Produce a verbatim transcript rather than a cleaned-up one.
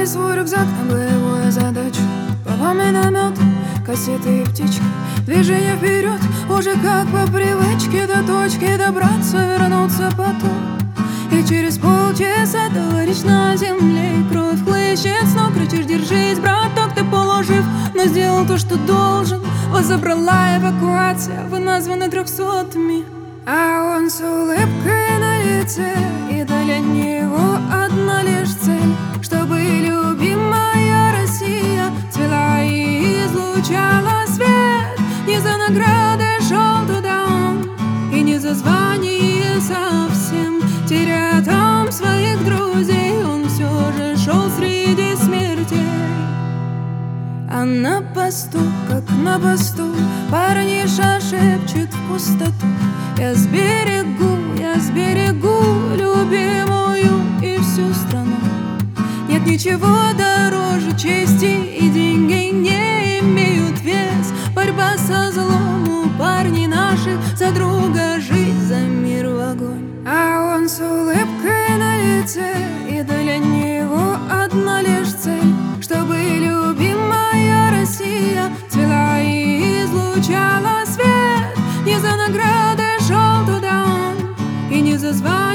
свой рюкзак на боевую задачу. Папа миномет, кассеты и птички. Движение вперед, уже как по привычке. До точки добраться, вернуться потом. И через полчаса товарищ на земле. Кровь хлещет с ног, кричишь: держись, браток, ты полужив, но сделал то, что должен. Вас забрала эвакуация, вы названы трехсотыми. А он с улыбкой на лице, и для него одна лишь цель: чтобы любимая Россия цвела и излучала свет. Не за наградой шел туда он, и не за звание совсем. Теряя там своих друзей, он все же шел среди смертей. А на посту, как на посту, парниша шепчет в пустоту: я сберегу, я сберегу любимую и всю страну. Нет ничего дороже чести, и деньги не имеют вес. Борьба со злом у парней наших, за друга жизнь, за мир в огонь. А он с улыбкой на лице, и для него одна лишь цель: чтобы любимая Россия цвела и излучала свет. Не за наградой шел туда он, и не за звание